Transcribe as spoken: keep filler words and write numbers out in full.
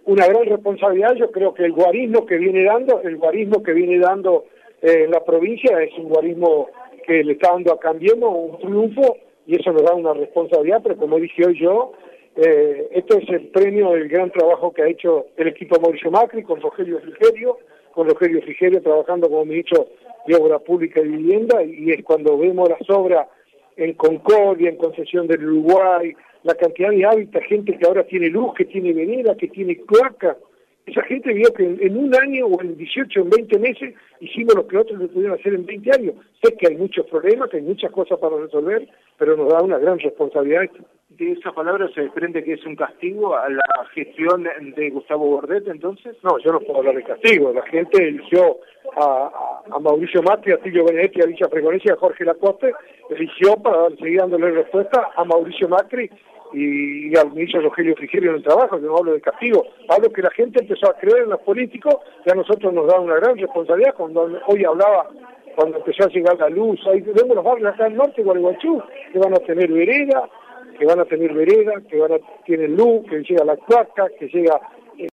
una gran responsabilidad. Yo creo que el guarismo que viene dando, el guarismo que viene dando eh, en la provincia es un guarismo que le está dando a Cambiemos un triunfo, y eso nos da una responsabilidad, pero como dije hoy yo, eh, esto es el premio del gran trabajo que ha hecho el equipo Mauricio Macri con Rogelio Frigerio, con Rogelio Frigerio trabajando como ministro de Obra Pública y Vivienda, y es cuando vemos las obras en Concordia, en Concesión del Uruguay, la cantidad de hábitat, gente que ahora tiene luz, que tiene vereda, que tiene cloaca. Esa gente vio que en, en un año o en dieciocho, en veinte meses, hicimos lo que otros no pudieron hacer en veinte años. Sé que hay muchos problemas, que hay muchas cosas para resolver, pero nos da una gran responsabilidad esto. ¿De esa palabra se desprende que es un castigo a la gestión de Gustavo Bordet, entonces? No, yo no puedo hablar de castigo. La gente eligió a, a, a Mauricio Macri, a Tilio Benedetti, a Villa Fregonesia, a Jorge Lacoste, eligió para seguir dándole respuesta a Mauricio Macri y, y al ministro Rogelio Frigerio en el trabajo. Yo no hablo de castigo, hablo que la gente empezó a creer en los políticos, y a nosotros nos da una gran responsabilidad. Cuando hoy hablaba, cuando empezó a llegar la luz, ahí vemos los barrios acá al norte, Gualeguaychú, que van a tener vereda, que van a tener vereda, que van a tener luz, que llega la cloaca, que llega